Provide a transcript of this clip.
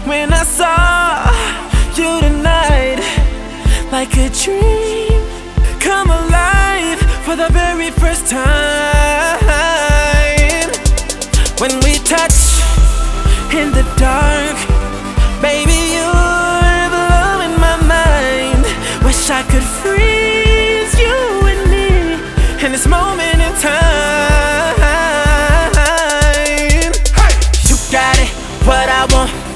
when I saw you tonight, like a dream come alive for the very first time. When we touch in the dark, baby, you're blowing my mind. Wish I could freeze you and me in this moment.